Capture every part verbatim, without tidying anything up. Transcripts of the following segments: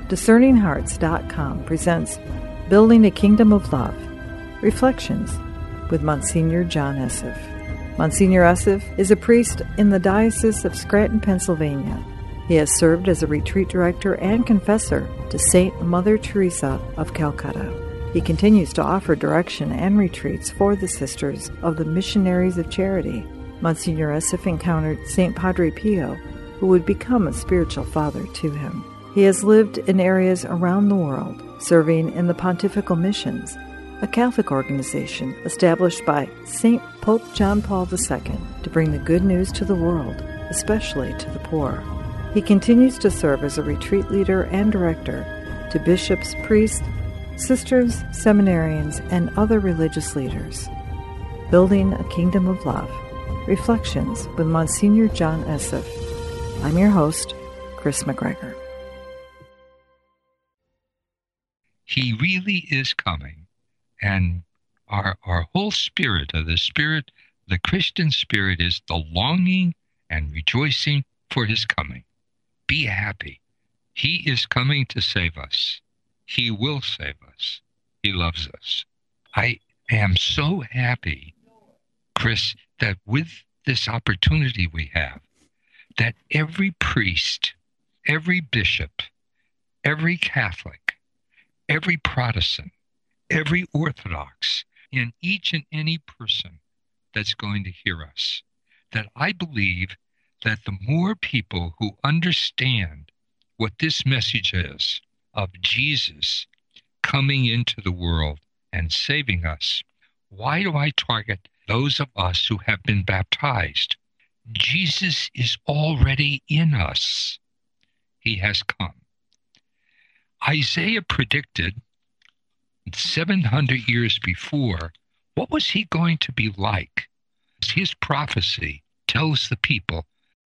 discerning hearts dot com presents Building a Kingdom of Love, Reflections with Monsignor John Esseff. Monsignor Esseff is a priest in the Diocese of Scranton, Pennsylvania. He has served as a retreat director and confessor to Saint Mother Teresa of Calcutta. He continues to offer direction and retreats for the Sisters of the Missionaries of Charity. Monsignor Esseff encountered Saint Padre Pio, who would become a spiritual father to him. He has lived in areas around the world, serving in the Pontifical Missions, a Catholic organization established by Saint Pope John Paul the Second to bring the good news to the world, especially to the poor. He continues to serve as a retreat leader and director to bishops, priests, sisters, seminarians, and other religious leaders. Building a Kingdom of Love, Reflections with Monsignor John Esseff. I'm your host, Chris McGregor. He really is coming, and our our whole spirit of the spirit, the Christian spirit, is the longing and rejoicing for his coming. Be happy. He is coming to save us. He will save us. He loves us. I am so happy, Chris, that with this opportunity we have, that every priest, every bishop, every Catholic, every Protestant, every Orthodox, and each and any person that's going to hear us, that I believe that the more people who understand what this message is of Jesus coming into the world and saving us, why do I target those of us who have been baptized? Jesus is already in us. He has come. Isaiah predicted seven hundred years before, what was he going to be like? His prophecy tells the people.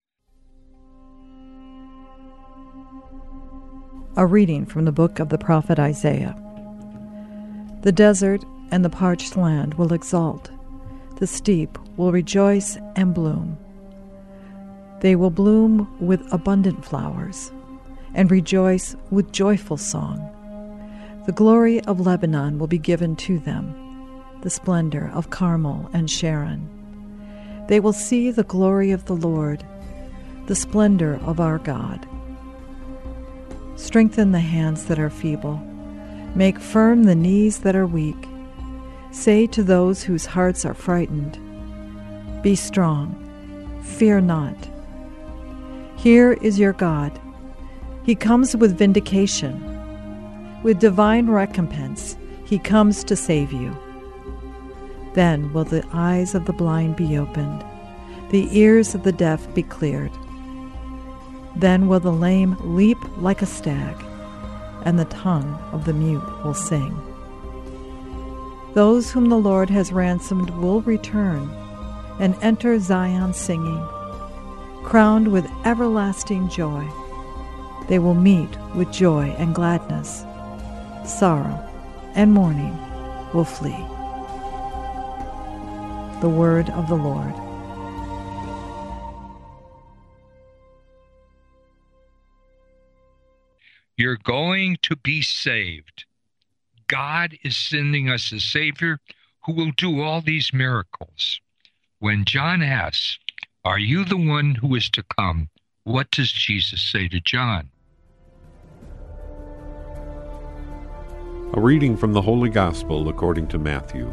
A reading from the book of the prophet Isaiah. The desert and the parched land will exult. The steppe will rejoice and bloom. They will bloom with abundant flowers and rejoice with joyful song. The glory of Lebanon will be given to them, the splendor of Carmel and Sharon. They will see the glory of the Lord, the splendor of our God. Strengthen the hands that are feeble. Make firm the knees that are weak. Say to those whose hearts are frightened, be strong, fear not. Here is your God. He comes with vindication. With divine recompense, he comes to save you. Then will the eyes of the blind be opened, the ears of the deaf be cleared. Then will the lame leap like a stag, and the tongue of the mute will sing. Those whom the Lord has ransomed will return and enter Zion singing, crowned with everlasting joy. They will meet with joy and gladness. Sorrow and mourning will flee. The word of the Lord. You're going to be saved. God is sending us a Savior who will do all these miracles. When John asks, are you the one who is to come? What does Jesus say to John? A reading from the Holy Gospel according to Matthew.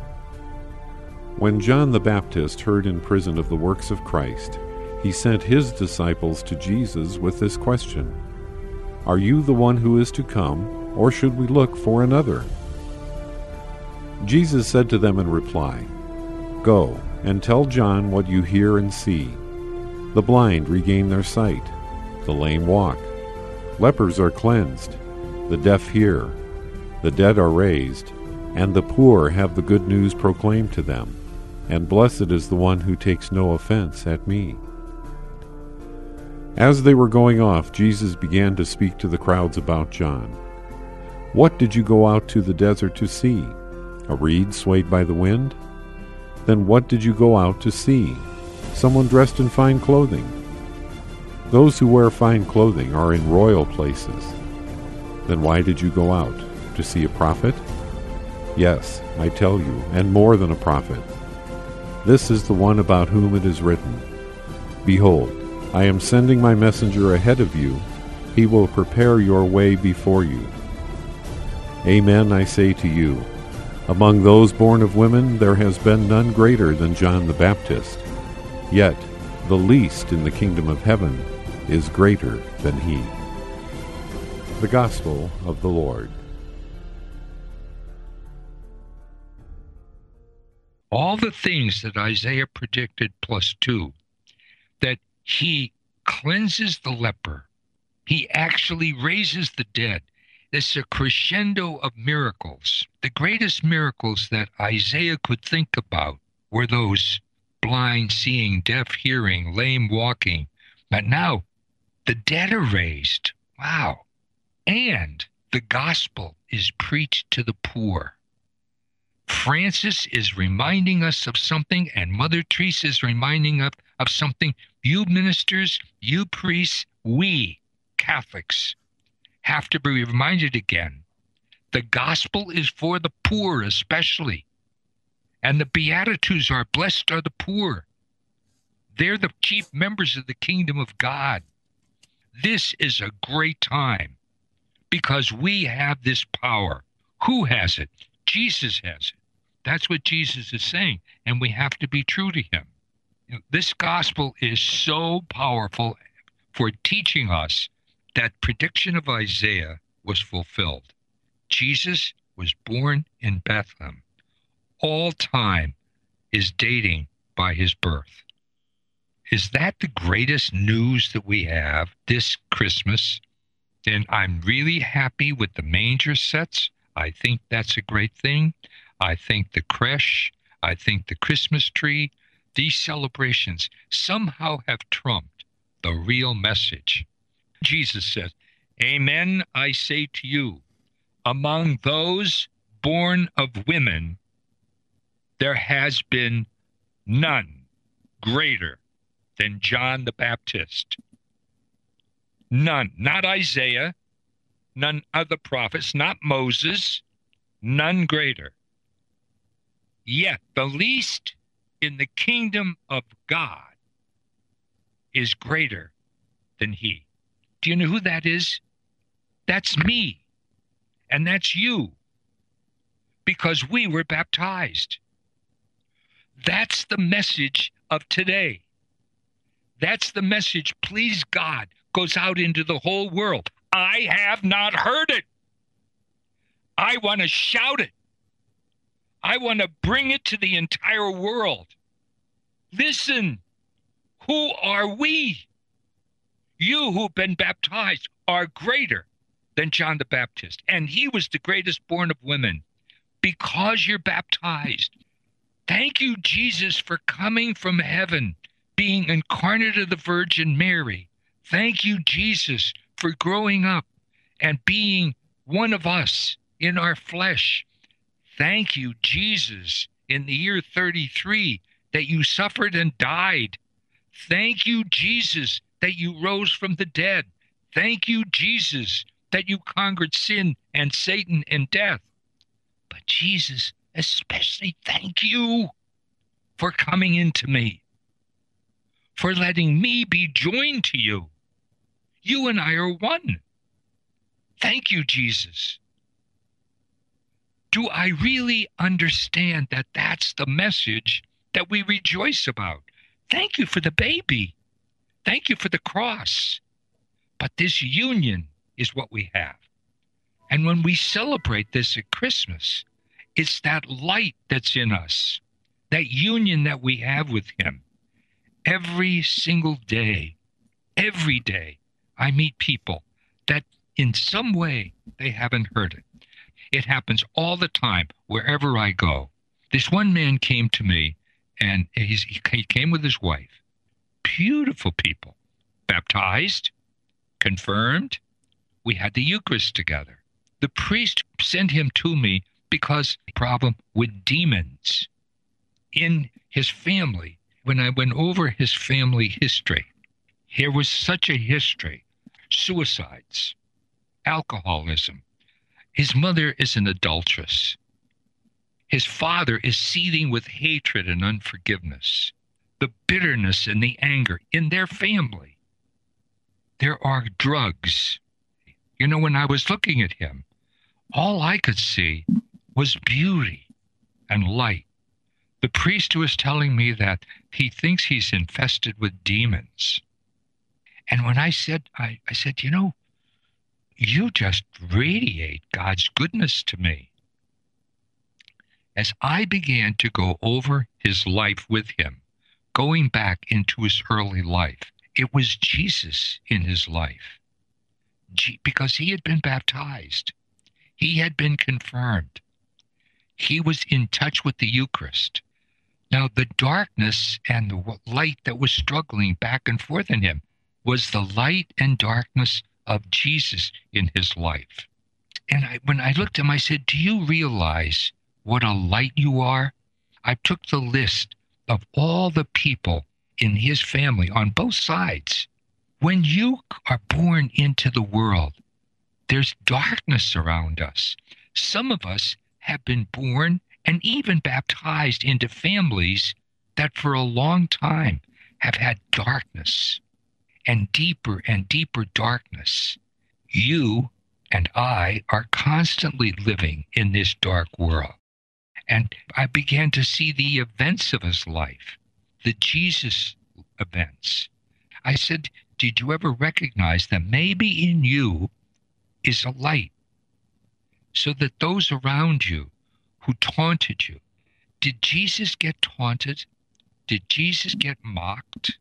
When John the Baptist heard in prison of the works of Christ, he sent his disciples to Jesus with this question, are you the one who is to come, or should we look for another? Jesus said to them in reply, go and tell John what you hear and see. The blind regain their sight, the lame walk, lepers are cleansed, the deaf hear, the dead are raised, and the poor have the good news proclaimed to them, and blessed is the one who takes no offense at me. As they were going off, Jesus began to speak to the crowds about John. What did you go out to the desert to see? A reed swayed by the wind? Then what did you go out to see? Someone dressed in fine clothing? Those who wear fine clothing are in royal places. Then why did you go out? To see a prophet? Yes, I tell you, and more than a prophet. This is the one about whom it is written, Behold, I am sending my messenger ahead of you. He will prepare your way before you. Amen, I say to you, among those born of women there has been none greater than John the Baptist. Yet the least in the kingdom of heaven is greater than he. The Gospel of the Lord. All the things that Isaiah predicted plus two, that he cleanses the leper, he actually raises the dead. It's a crescendo of miracles. The greatest miracles that Isaiah could think about were those blind seeing, deaf hearing, lame walking. But now the dead are raised. Wow. And the gospel is preached to the poor. Francis is reminding us of something, and Mother Teresa is reminding us of something. You ministers, you priests, we Catholics have to be reminded again. The gospel is for the poor especially. And the Beatitudes are, blessed are the poor. They're the chief members of the kingdom of God. This is a great time because we have this power. Who has it? Jesus has it. That's what Jesus is saying, and we have to be true to him. You know, this gospel is so powerful for teaching us that prediction of Isaiah was fulfilled. Jesus was born in Bethlehem. All time is dating by his birth. Is that the greatest news that we have this Christmas? Then I'm really happy with the manger sets. I think that's a great thing. I think the creche, I think the Christmas tree, these celebrations somehow have trumped the real message. Jesus says, Amen, I say to you, among those born of women, there has been none greater than John the Baptist. None, not Isaiah, none of the prophets, not Moses, none greater. Yet the least in the kingdom of God is greater than he. Do you know who that is? That's me. And that's you. Because we were baptized. That's the message of today. That's the message, please God, goes out into the whole world. I have not heard it. I want to shout it. I want to bring it to the entire world. Listen, who are we? You who've been baptized are greater than John the Baptist. And he was the greatest born of women because you're baptized. Thank you, Jesus, for coming from heaven, being incarnate of the Virgin Mary. Thank you, Jesus, for growing up and being one of us in our flesh. Thank you, Jesus, in the year thirty-three, that you suffered and died. Thank you, Jesus, that you rose from the dead. Thank you, Jesus, that you conquered sin and Satan and death. But Jesus, especially thank you for coming into me, for letting me be joined to you. You and I are one. Thank you, Jesus. Do I really understand that that's the message that we rejoice about? Thank you for the baby. Thank you for the cross. But this union is what we have. And when we celebrate this at Christmas, it's that light that's in us, that union that we have with him. Every single day, every day, I meet people that in some way they haven't heard it. It happens all the time, wherever I go. This one man came to me, and he's, he came with his wife. Beautiful people. Baptized, confirmed. We had the Eucharist together. The priest sent him to me because of the problem with demons in his family. When I went over his family history, here was such a history. Suicides, alcoholism. His mother is an adulteress. His father is seething with hatred and unforgiveness. The bitterness and the anger in their family. There are drugs. You know, when I was looking at him, all I could see was beauty and light. The priest was telling me that he thinks he's infested with demons. And when I said, I, I said, you know, you just radiate God's goodness to me. As I began to go over his life with him, going back into his early life, it was Jesus in his life. G- because he had been baptized. He had been confirmed. He was in touch with the Eucharist. Now, the darkness and the light that was struggling back and forth in him was the light and darkness of Jesus in his life. And I, when I looked at him, I said, do you realize what a light you are? I took the list of all the people in his family on both sides. When you are born into the world, there's darkness around us. Some of us have been born and even baptized into families that for a long time have had darkness and deeper and deeper darkness. You and I are constantly living in this dark world. And I began to see the events of his life, the Jesus events. I said, did you ever recognize that maybe in you is a light, so that those around you who taunted you, did Jesus get taunted? Did Jesus get mocked?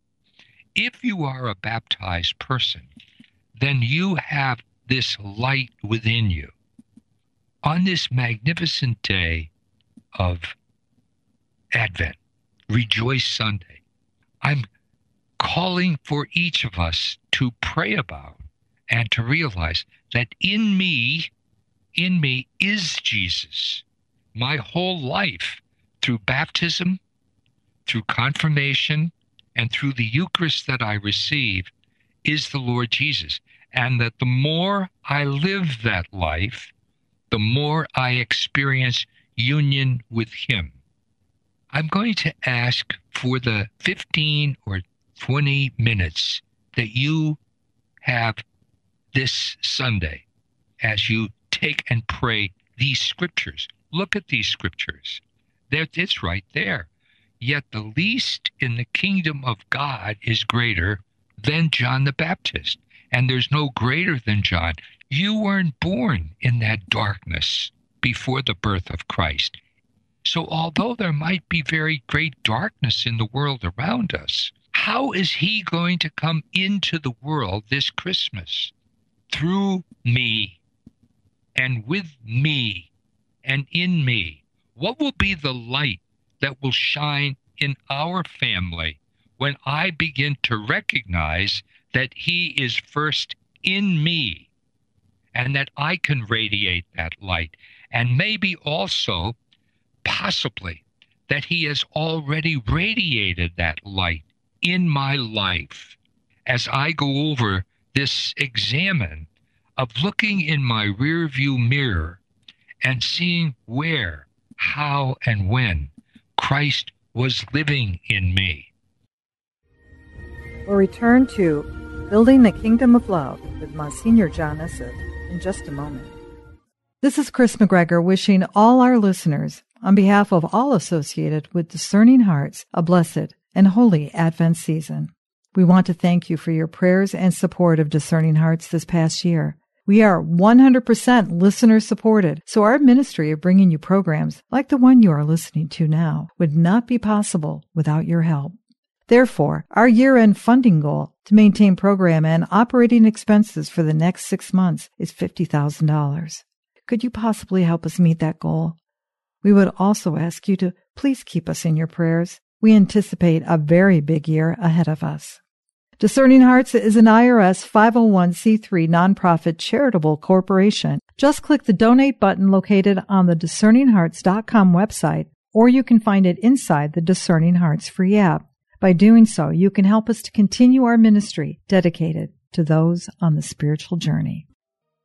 If you are a baptized person, then you have this light within you. On this magnificent day of Advent, Rejoice Sunday, I'm calling for each of us to pray about and to realize that in me, in me is Jesus. My whole life, through baptism, through confirmation, and through the Eucharist that I receive, is the Lord Jesus. And that the more I live that life, the more I experience union with him. I'm going to ask for the fifteen or twenty minutes that you have this Sunday as you take and pray these scriptures. Look at these scriptures. There, it's right there. Yet the least in the kingdom of God is greater than John the Baptist. And there's no greater than John. You weren't born in that darkness before the birth of Christ. So although there might be very great darkness in the world around us, how is he going to come into the world this Christmas? Through me, and with me, and in me. What will be the light that will shine in our family when I begin to recognize that he is first in me, and that I can radiate that light, and maybe also, possibly, that he has already radiated that light in my life. As I go over this examine of looking in my rearview mirror and seeing where, how, and when Christ was living in me. We'll return to Building the Kingdom of Love with Monsignor John Esseff in just a moment. This is Chris McGregor wishing all our listeners, on behalf of all associated with Discerning Hearts, a blessed and holy Advent season. We want to thank you for your prayers and support of Discerning Hearts this past year. We are one hundred percent listener supported, so our ministry of bringing you programs like the one you are listening to now would not be possible without your help. Therefore, our year-end funding goal to maintain program and operating expenses for the next six months is fifty thousand dollars. Could you possibly help us meet that goal? We would also ask you to please keep us in your prayers. We anticipate a very big year ahead of us. Discerning Hearts is an I R S five oh one c three nonprofit charitable corporation. Just click the donate button located on the discerning hearts dot com website, or you can find it inside the Discerning Hearts free app. By doing so, you can help us to continue our ministry dedicated to those on the spiritual journey.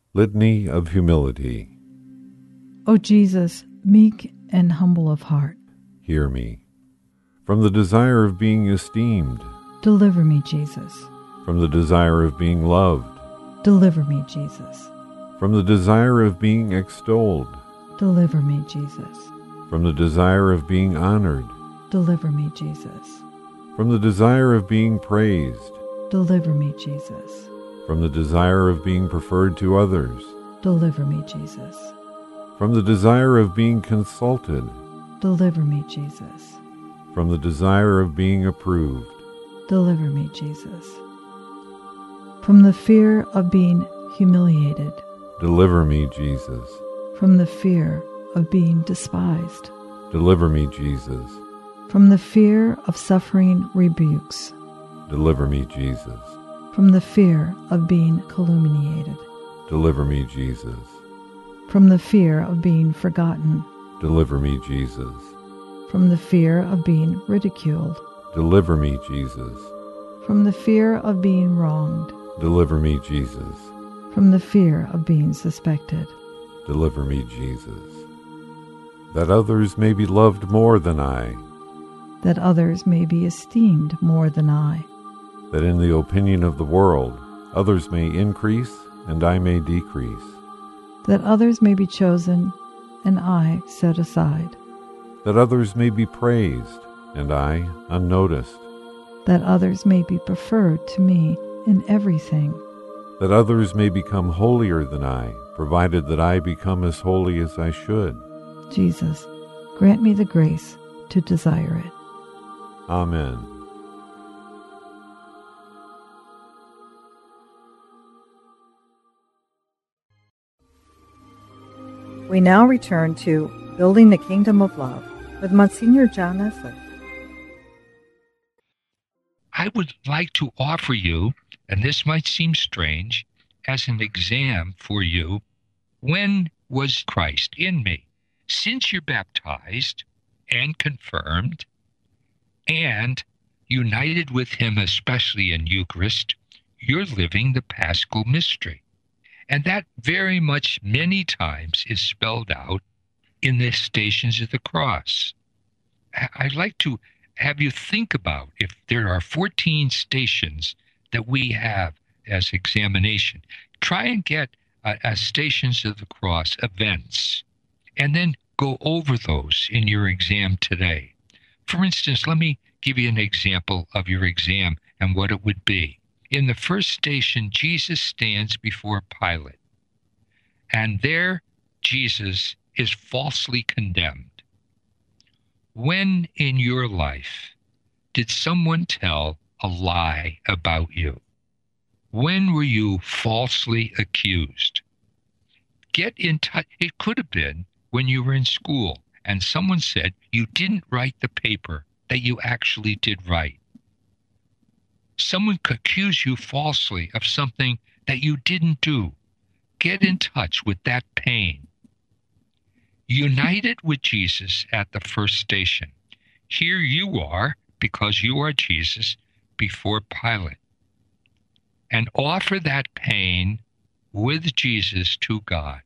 Litany of Humility. O Jesus, meek and humble of heart, Hear me. From the desire of being esteemed, deliver me, Jesus. from the desire of being loved, Deliver me, Jesus. from the desire of being extolled, Deliver me, Jesus. from the desire of being honored, Deliver me, Jesus. from the desire of being praised, Deliver me, Jesus. from the desire of being preferred to others, Deliver me, Jesus. from the desire of being consulted, Deliver me, Jesus. from the desire of being approved, Deliver me, Jesus. From the fear of being humiliated, deliver me, Jesus. from the fear of being despised, Deliver me, Jesus. from the fear of suffering rebukes, Deliver me, Jesus. from the fear of being calumniated, Deliver me, Jesus. from the fear of being forgotten, Deliver me, Jesus. from the fear of being ridiculed, Deliver me, Jesus. from the fear of being wronged, Deliver me, Jesus. from the fear of being suspected, Deliver me, Jesus. That others may be loved more than I, that others may be esteemed more than I, that in the opinion of the world others may increase and I may decrease, that others may be chosen and I set aside, that others may be praised and I unnoticed, that others may be preferred to me in everything, that others may become holier than I, provided that I become as holy as I should. Jesus, grant me the grace to desire it. Amen. We now return to Building the Kingdom of Love with Monsignor John Eslick. I would like to offer you, and this might seem strange, as an exam for you, when was Christ in me? Since you're baptized and confirmed and united with him, especially in Eucharist, you're living the Paschal mystery. And that very much many times is spelled out in the Stations of the Cross. I'd like to have you think about if there are fourteen stations that we have as examination. Try and get uh, uh, Stations of the Cross events, and then go over those in your exam today. For instance, let me give you an example of your exam and what it would be. In the first station, Jesus stands before Pilate, and there Jesus is falsely condemned. When in your life did someone tell a lie about you? When were you falsely accused? Get in touch. It could have been when you were in school and someone said you didn't write the paper that you actually did write. Someone could accuse you falsely of something that you didn't do. Get in touch with that pain. United with Jesus at the first station. Here you are, because you are Jesus, before Pilate. And offer that pain with Jesus to God.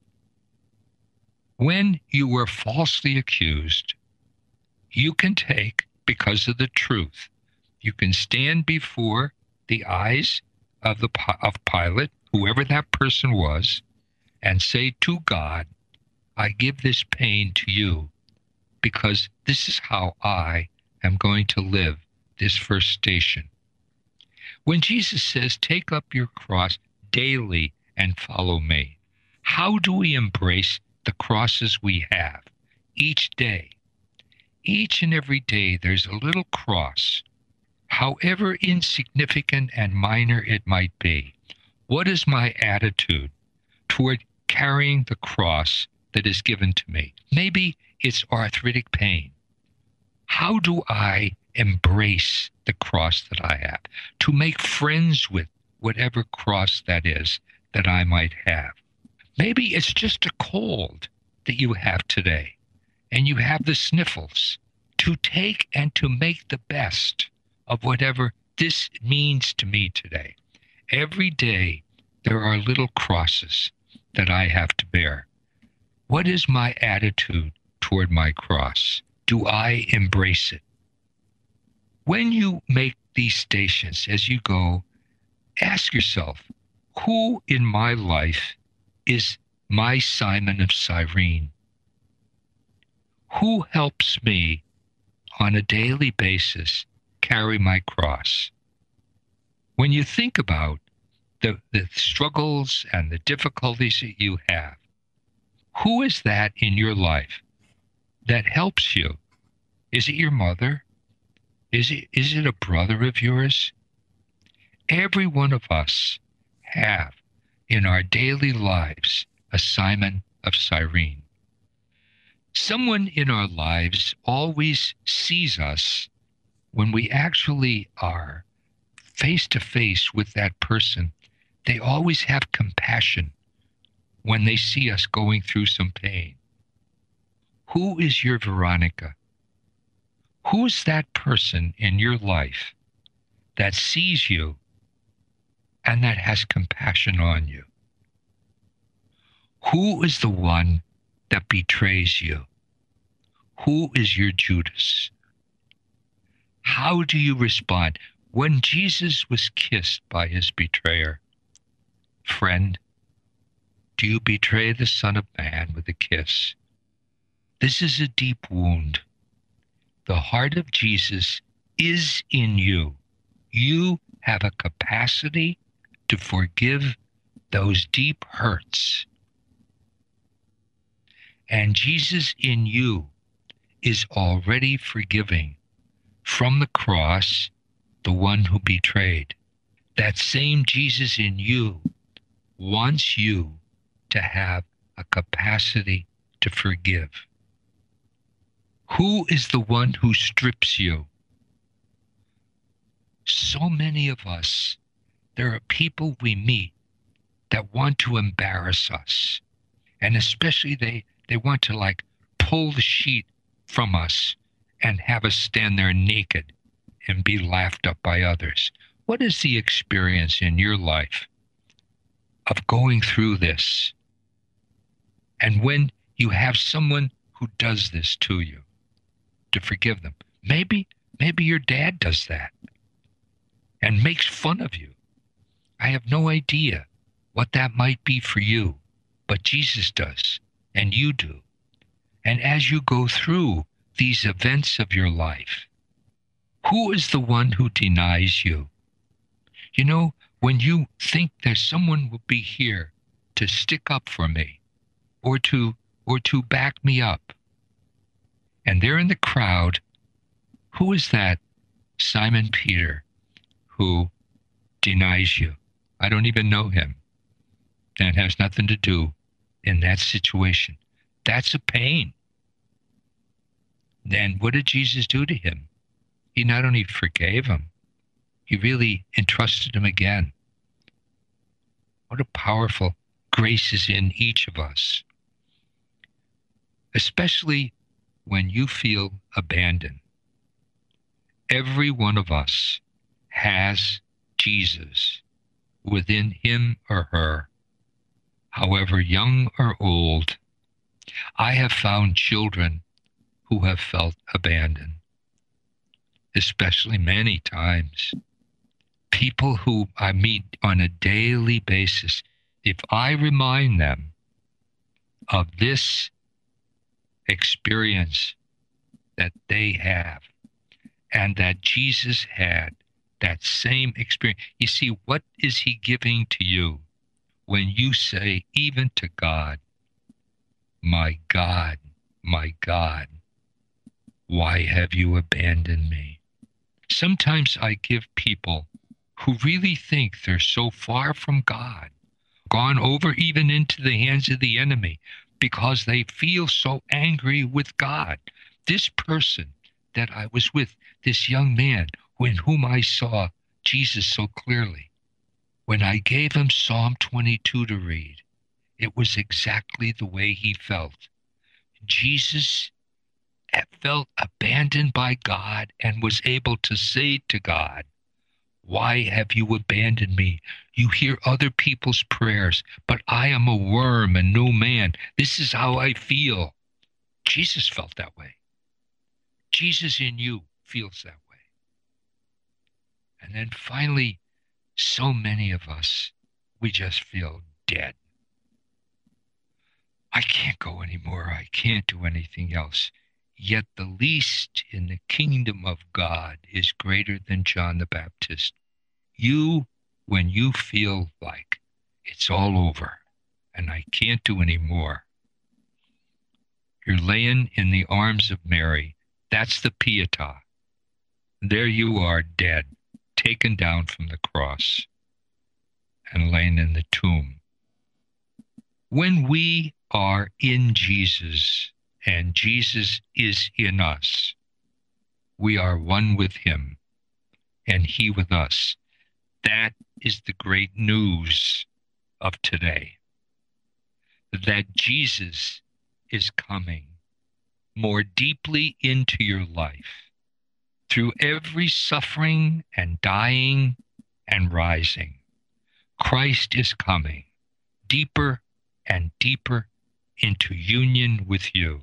When you were falsely accused, you can take, because of the truth, you can stand before the eyes of the of Pilate, whoever that person was, and say to God, I give this pain to you because this is how I am going to live this first station. When Jesus says, take up your cross daily and follow me, how do we embrace the crosses we have each day? Each and every day there's a little cross, however insignificant and minor it might be. What is my attitude toward carrying the cross that is given to me? Maybe it's arthritic pain. How do I embrace the cross that I have? To make friends with whatever cross that is that I might have. Maybe it's just a cold that you have today, and you have the sniffles. To take and to make the best of whatever this means to me today. Every day there are little crosses that I have to bear. What is my attitude toward my cross? Do I embrace it? When you make these stations, as you go, ask yourself, who in my life is my Simon of Cyrene? Who helps me on a daily basis carry my cross? When you think about the, the struggles and the difficulties that you have, who is that in your life that helps you? Is it your mother? Is it, is it a brother of yours? Every one of us have in our daily lives a Simon of Cyrene. Someone in our lives always sees us when we actually are face to face with that person. They always have compassion when they see us going through some pain. Who is your Veronica? Who is that person in your life that sees you and that has compassion on you? Who is the one that betrays you? Who is your Judas? How do you respond when Jesus was kissed by his betrayer? Friend, do you betray the Son of Man with a kiss? This is a deep wound. The heart of Jesus is in you. You have a capacity to forgive those deep hurts. And Jesus in you is already forgiving from the cross the one who betrayed. That same Jesus in you wants you to have a capacity to forgive. Who is the one who strips you? So many of us, there are people we meet that want to embarrass us. And especially they, they want to like pull the sheet from us and have us stand there naked and be laughed up by others. What is the experience in your life of going through this? And when you have someone who does this to you, to forgive them. Maybe, maybe your dad does that and makes fun of you. I have no idea what that might be for you, but Jesus does, and you do. And as you go through these events of your life, who is the one who denies you? You know, when you think that someone will be here to stick up for me or to or to back me up, and they're in the crowd, who is that Simon Peter who denies you? I don't even know him. That has nothing to do in that situation. That's a pain. Then what did Jesus do to him? He not only forgave him, he really entrusted him again. What a powerful grace is in each of us. Especially when you feel abandoned. Every one of us has Jesus within him or her, however young or old. I have found children who have felt abandoned, especially many times. People who I meet on a daily basis, if I remind them of this experience that they have and that Jesus had, that same experience. You see, what is he giving to you when you say, even to God, my God, my God, why have you abandoned me? Sometimes I give people who really think they're so far from God, gone over even into the hands of the enemy, because they feel so angry with God. This person that I was with, this young man in whom I saw Jesus so clearly, when I gave him Psalm twenty-two to read, it was exactly the way he felt. Jesus felt abandoned by God and was able to say to God, Why have you abandoned me? You hear other people's prayers, but I am a worm and no man. This is how I feel. Jesus felt that way. Jesus in you feels that way. And then finally, so many of us, we just feel dead. I can't go anymore. I can't do anything else. Yet the least in the kingdom of God is greater than John the Baptist. You, when you feel like it's all over and I can't do any more, you're laying in the arms of Mary. That's the Pietà. There you are, dead, taken down from the cross and laying in the tomb. When we are in Jesus and Jesus is in us, we are one with him and he with us. That is the great news of today. That Jesus is coming more deeply into your life through every suffering and dying and rising. Christ is coming deeper and deeper into union with you.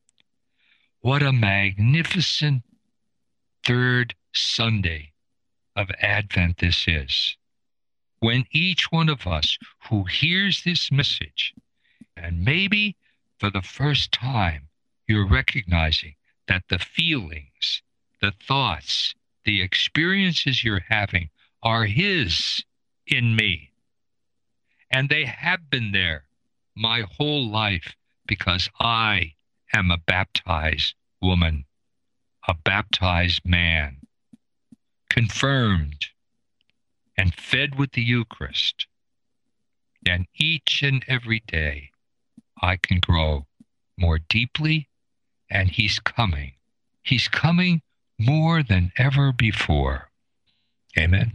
What a magnificent third Sunday of Advent this is, when each one of us who hears this message, and maybe for the first time you're recognizing that the feelings, the thoughts, the experiences you're having are his in me. And they have been there my whole life because I am a baptized woman, a baptized man, confirmed and fed with the Eucharist. And each and every day I can grow more deeply, and he's coming. He's coming more than ever before. Amen.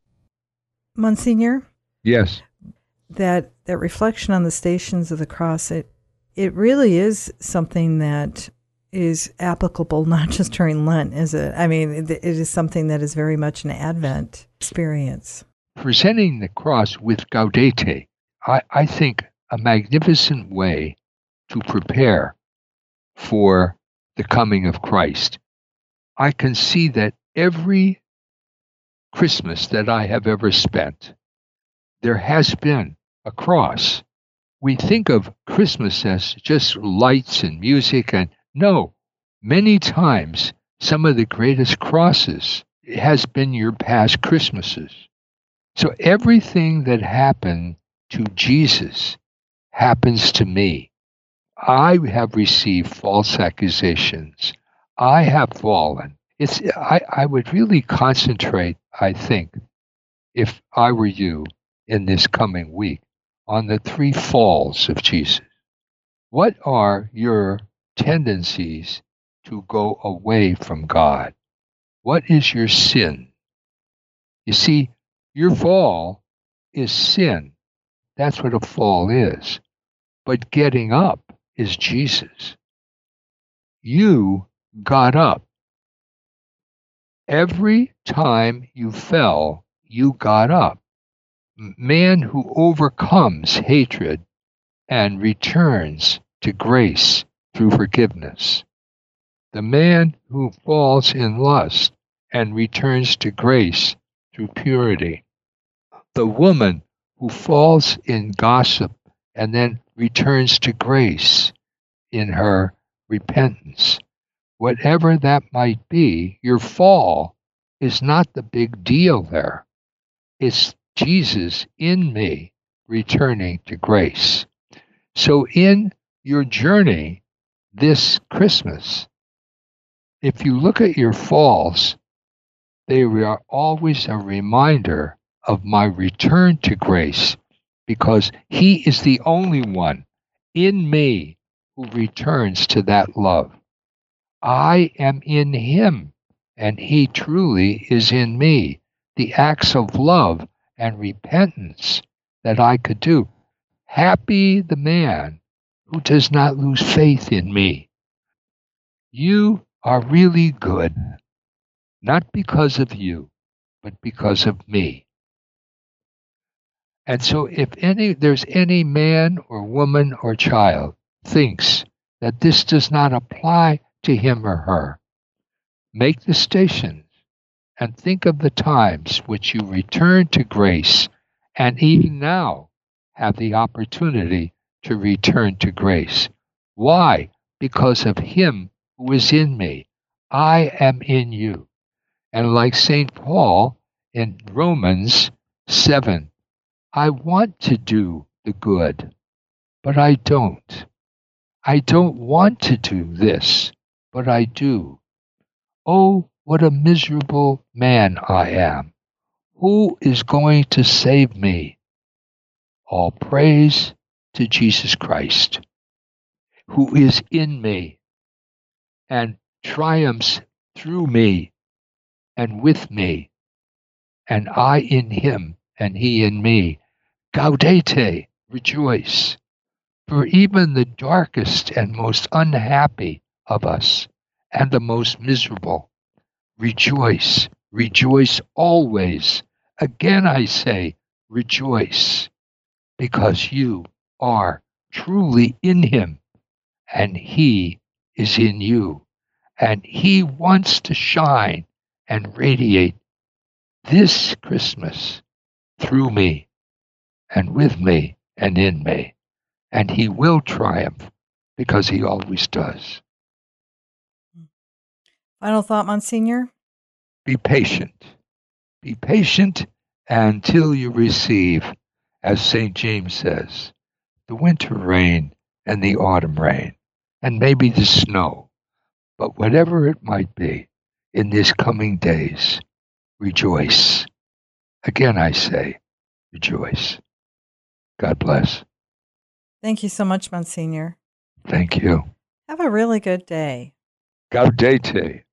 Monsignor? Yes. That that reflection on the Stations of the Cross, it it really is something that is applicable not just during Lent, is it? I mean, it, it is something that is very much an Advent experience. Presenting the cross with Gaudete, I, I think a magnificent way to prepare for the coming of Christ. I can see that every Christmas that I have ever spent, there has been a cross. We think of Christmas as just lights and music, and no, many times some of the greatest crosses has been your past Christmases. So everything that happened to Jesus happens to me. I have received false accusations. I have fallen. It's I, I would really concentrate, I think, if I were you in this coming week, on the three falls of Jesus. What are your tendencies to go away from God? What is your sin? You see, your fall is sin. That's what a fall is. But getting up is Jesus. You got up. Every time you fell, you got up. Man who overcomes hatred and returns to grace through forgiveness. The man who falls in lust and returns to grace through purity. The woman who falls in gossip and then returns to grace in her repentance. Whatever that might be, your fall is not the big deal there. It's Jesus in me returning to grace. So in your journey this Christmas, if you look at your falls, they are always a reminder of my return to grace, because he is the only one in me who returns to that love. I am in him, and he truly is in me. The acts of love and repentance that I could do. Happy the man who does not lose faith in me. You are really good, not because of you, but because of me. And so if any there's any man or woman or child thinks that this does not apply to him or her, make the stations and think of the times which you return to grace, and even now have the opportunity to return to grace. Why? Because of him who is in me. I am in you. And like Saint Paul in Romans seven, I want to do the good, but I don't. I don't want to do this, but I do. Oh, what a miserable man I am. Who is going to save me? All praise to Jesus Christ, who is in me and triumphs through me and with me, and I in him and he in me. Gaudete, rejoice. For even the darkest and most unhappy of us, and the most miserable, rejoice, rejoice always. Again I say, rejoice, because you are truly in him, and he is in you, and he wants to shine and radiate this Christmas through me, and with me, and in me. And he will triumph, because he always does. Final thought, Monsignor? Be patient. Be patient until you receive, as Saint James says, the winter rain and the autumn rain, and maybe the snow. But whatever it might be in these coming days, rejoice. Again I say, rejoice. God bless. Thank you so much, Monsignor. Thank you. Have a really good day. Gaudete.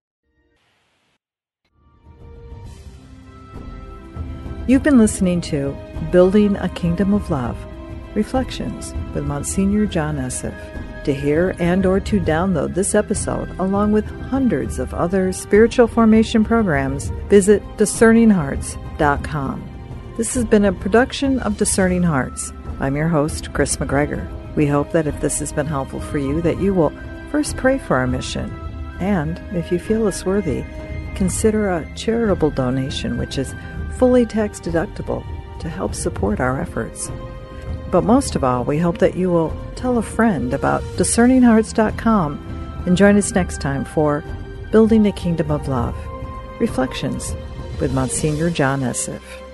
You've been listening to Building a Kingdom of Love, Reflections with Monsignor John Esseff. To hear and or to download this episode, along with hundreds of other spiritual formation programs, visit discerning hearts dot com. This has been a production of Discerning Hearts. I'm your host, Chris McGregor. We hope that if this has been helpful for you, that you will first pray for our mission. And if you feel us worthy, consider a charitable donation, which is fully tax deductible, to help support our efforts. But most of all, we hope that you will tell a friend about discerning hearts dot com and join us next time for Building a Kingdom of Love, Reflections with Monsignor John Esseff.